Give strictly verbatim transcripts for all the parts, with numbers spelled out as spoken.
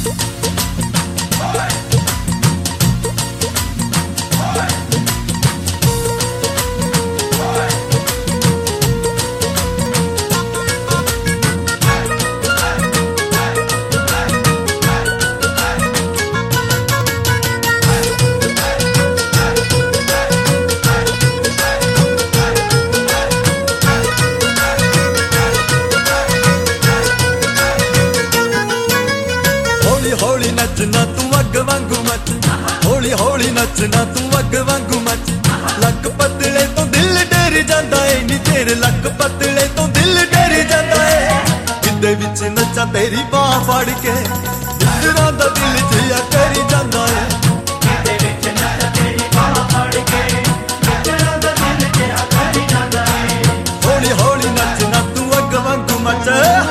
हौली नचना तू अग वांगू मच, हौली हौली नचना तू अग वांगू मच। लक पतले तो दिल डर जांदा है नी तेरे, लक पतले तो दिल डर जांदा है। किदे विच नचा तेरी बाह फड़ के, दिलरा दा दिल जिया करी जांदा है। किदे विच नचा तेरी बाह फड़ के, दिलरा दा दिल जिया करी जांदा है। हौली हौली नचना तू अग वांगू मच।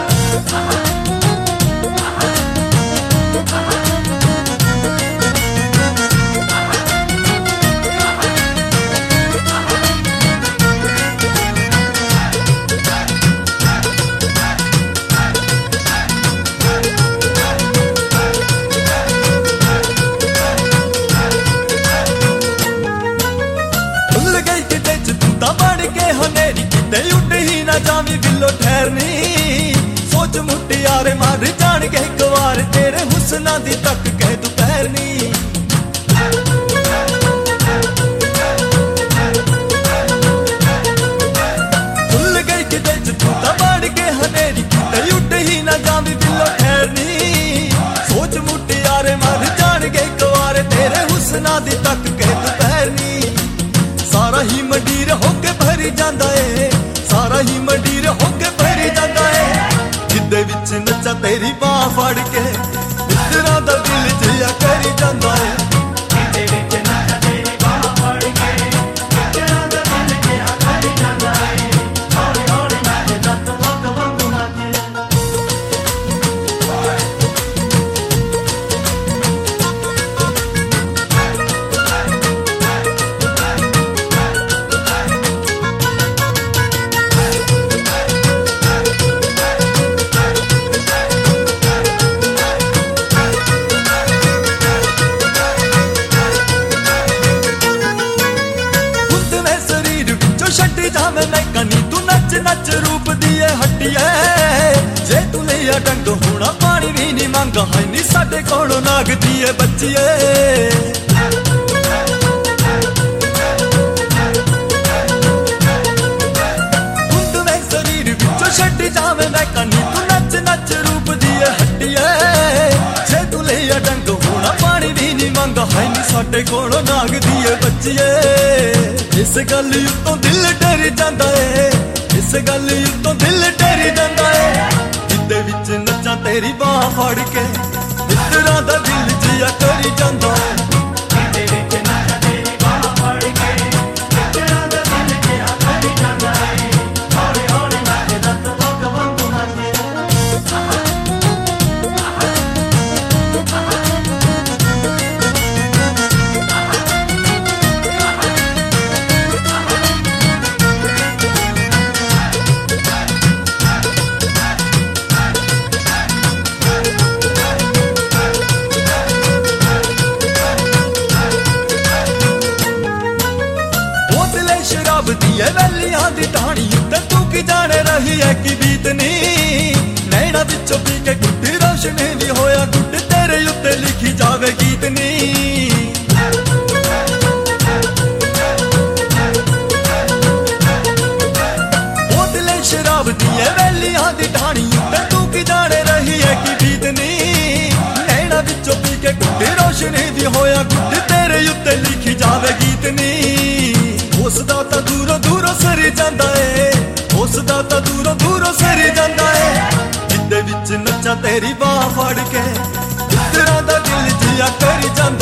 उठ ही ना जावी बिलो ठहरनी, सोच मुटियारे मार जान के एक बार तेरे हुस्ना दी तक कह दोपहरनी। खुल गई कि दिल च तू ता बढ़ के हनेरी, उठ ही ना जावी बिलो ठहरनी, सोच मुटियारे मार जान के एक बार तेरे हुस्ना दी तक कह दोपहरनी। सारा ही मंडीर होके भरी जांदा है, सारा ही मंडीर होके भरी जांदा है। जिदे विच नचा तेरी बाह फड़ के, दिलरा दा दिल जिया करी जांदा है। जिदे विच नचा तेरी बाह फड़ के, दिलरा दा दिल जिया करी जांदा है। हौली हौली नचदा तू अग वांगू मच। जावे मैं कनी तू नच नच रूप दिए हटिए, जे तू लिया डंग होना पानी भी नहीं मांगा है नी साडे कोलों नाग दिए बच्चिए। कुंद में शरीर विचों छड्डी जावे मैं कनी तू नच नच रूप दिए हटिए, जे तू लिया डंग होना पानी भी नहीं मांगा है नी साडे कोलों नाग दिए बच्चिए। इस गल उत्तों दिल डर जांदा है, इस गल उत्तों दिल डर जांदा है। जिदे विच नचा तेरी बाह फड़ के, दिलरा दा दिल जिया करी जांदा है। जिदे विच नचा तेरी बाह फड़ के, दिलरा दा दिल जिया करी जांदा है। हौली हौली नचदा तू अग वांगू मच। दिए वैलियां दी ढाणी उत्ते तू की जाने रही है कि बीतनी, नैना विचों पी के गुट रोशनी भी होया गुट तेरे उत्ते लिखी जावे गीतनी। बोतलें शराब दिए वैलियां दी ढाणी उत्ते तू की जाने रही है कि बीतनी, नैना विचों पी के गुट रोशनी भी होया गुट तेरे उत्ते लिखी जावे गीतनी। उसदा ता दूरों दूरों सरी जांदा है, उसदा ता दूरों दूरों सरी जांदा है। जिदे विच नचा तेरी बाह फड़ के, दिलरा दा दिल जिया करी जांदा